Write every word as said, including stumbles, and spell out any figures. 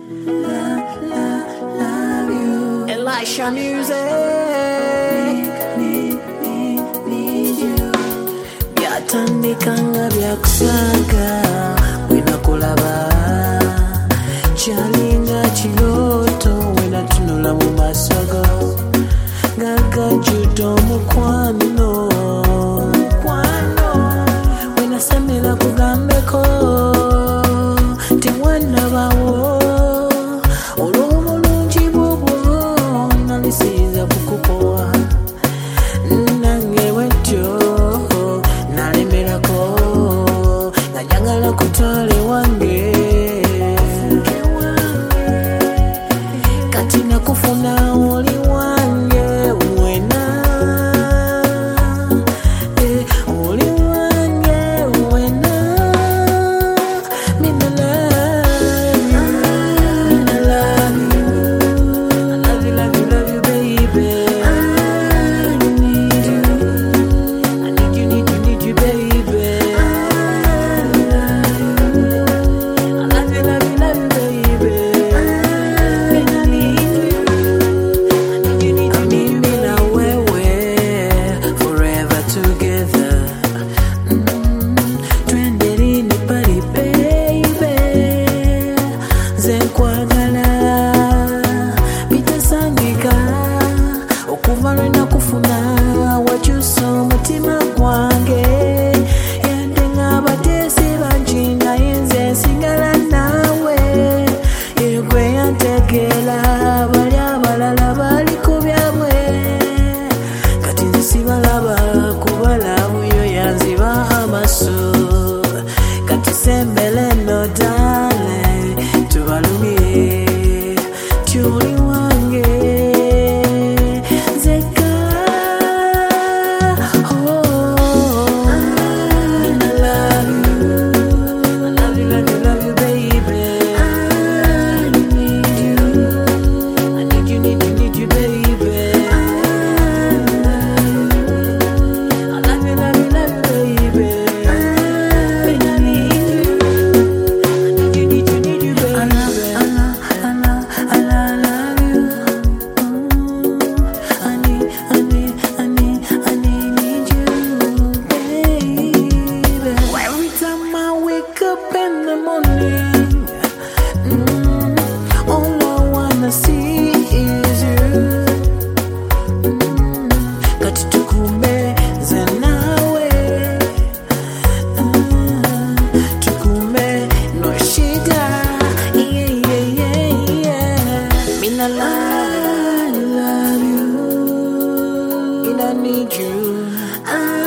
love, love, love you. Elisha Music. Need, need, need you. Byatandikanga byakusaga wena kulaba kyalinga kiroto wena tunula mu masogo gaga judo mukwano mukwano wena semera kugambeko tiwana bawo olw'obulungi bwobwo nalisiiza bukukowa nange wetyo nalemerako najagala kutwale wange kati nakufuna oli wange wena eh, oli wange wena mina love you, mina love you, I love you, love you, love you baby. I need you, I need you, need you, need you baby. I love you, love you, love you baby. Mina need you, I need you, need you, need you baby. Wewe forever together. Mm, twende lini pali baby, nze nkwagala bitasangika okuva lwe nakufuna wakyusa omutima gwange yadde ng'abateesi bangi naye nze nsigala naawe yegwe yantegeera bali abalala bali ku byabwe kati nze sibalaba kubalabu yo yanziba amaso kati sembele no dale tubalumye tyoli wange nzeka oh, I love you, I love you, love you, love you baby. I need you, I need you, need you, need you baby. I love you, love you, love you baby. I need you, I need you, need you, need you baby. I love, I love, I love, I love you. Mm, I need, I need, I need, I need, need you baby. Every time I wake up in the morning, mm, all I wanna see is you. Mm, kati tukumeze nawe, mm, tukume no shida, yeah, yeah, yeah, yeah. Mina love, love you, and I need you. I